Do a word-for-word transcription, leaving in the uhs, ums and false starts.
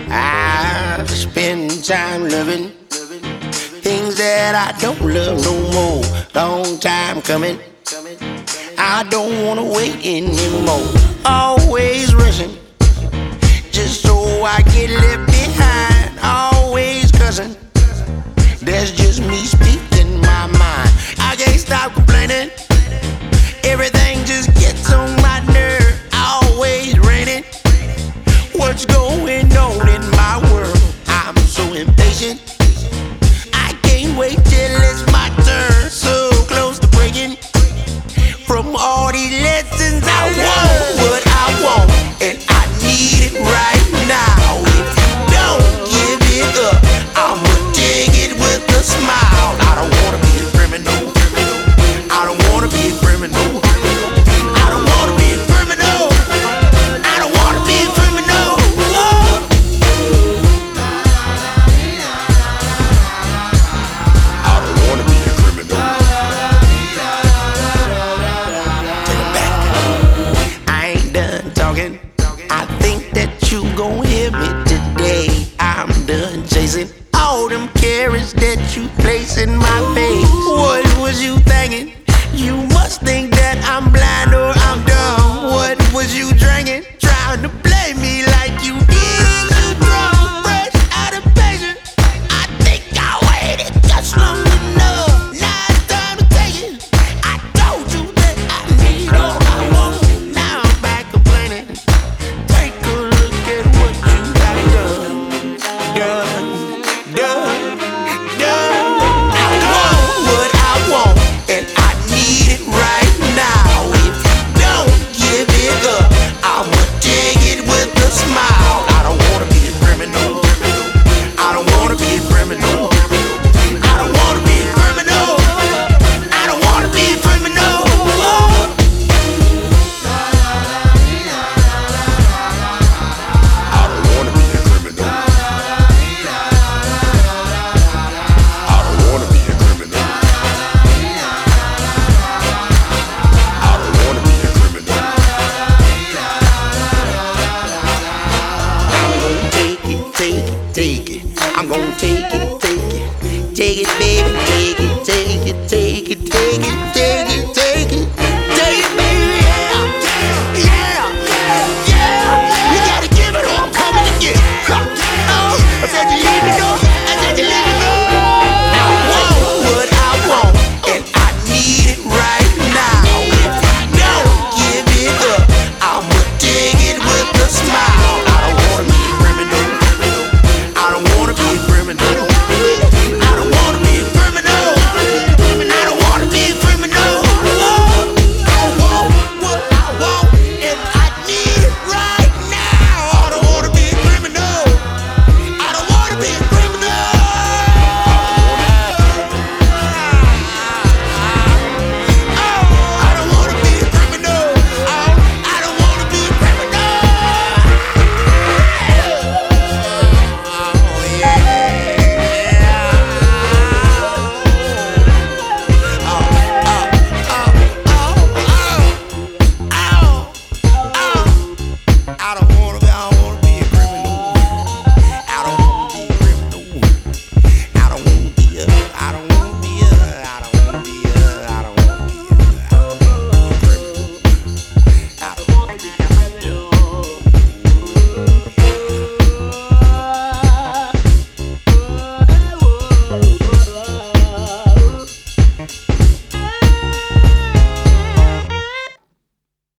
I spend time loving things that I don't love no more. Long time coming, I don't wanna wait anymore. Always rushing, just so I get left behind. Always cussing, that's just me speaking my mind. I can't stop complaining, everything just gets on my nerve. Always raining, what's going on in my world? I'm so impatient, I can't wait till it's my turn. So close to breaking from all these lessons. I want what I want, and I need it right now. If you don't give it up, I'ma take it with a smile. I don't wanna be a criminal, I don't wanna be a criminal, I don't wanna be a criminal, I don't wanna be a criminal. Oh. I don't wanna be a criminal. Take it back. I ain't done talking, I think that you gon' hear me today. I'm done chasing all them carrots that you place in my face. What was you thinking? You must think that I'm blind or I'm dumb. What was you drinking? Trying to play me like you did. You drunk, fresh out of patience. I think I waited just long enough. Now it's time to take it. I told you that I need all I want. Now I'm back complaining. Take a look at what you got done. Done, done, done. I want what I want, and I need it right now. If you don't give it up, I'ma take it with a smile. I don't wanna be a criminal, I don't wanna be a criminal, I don't wanna be a criminal, I don't wanna be a criminal. Oh. I don't wanna be a criminal, I don't wanna be a criminal, I don't wanna be a criminal. I'm gonna take it, take it, take it. I'm gonna take it, take it, take it, baby, take it, take it, take it, take it.